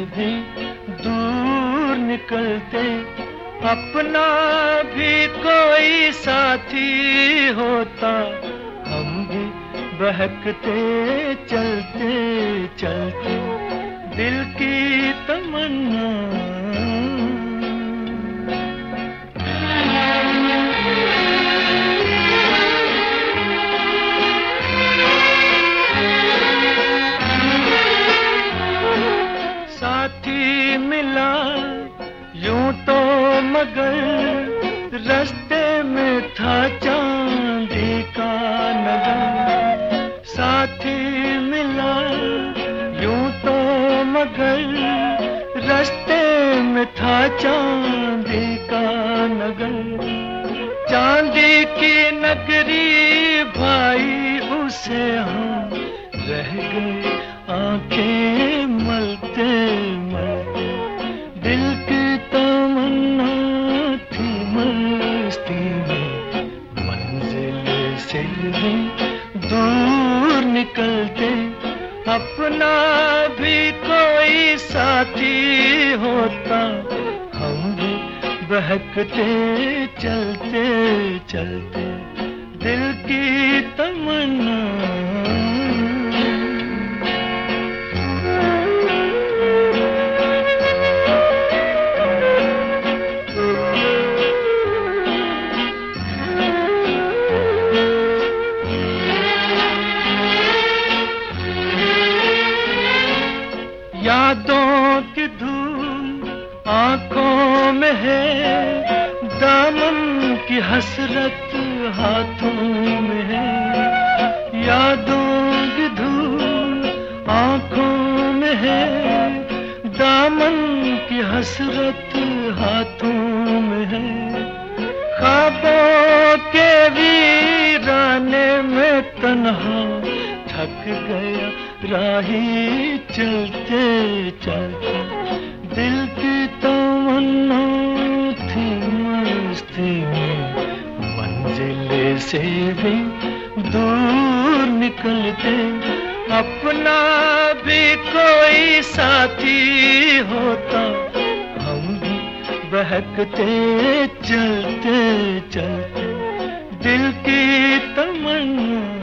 भी दूर निकलते, अपना भी कोई साथी होता, हम भी बहकते चलते चलते दिल की तमन्ना। साथी मिला यूं तो मगर रास्ते में था चांदी का नगर। साथी मिला यूं तो मगर रास्ते में था चांदी का नगर। चांदी की नगरी भाई उसे हम रह गए आंखें मलते मलते। दिल की तमन्ना थी मस्ती में, मंजिल से भी दूर निकलते, अपना भी कोई साथी होता, हम भी बहकते चलते चलते दिल की तमन्ना। यादों की धूम आंखों में है, दामन की हसरत हाथों में है। यादों की धूम आंखों में है, दामन की हसरत हाथों में है। ख्वाबों के वीराने में तन्हा थक गया राही चलते चलते। दिल की तमन्ना थी मस्ती में, मंजिल से भी दूर निकलते, अपना भी कोई साथी होता, हम भी बहकते चलते चलते दिल की तमन्ना।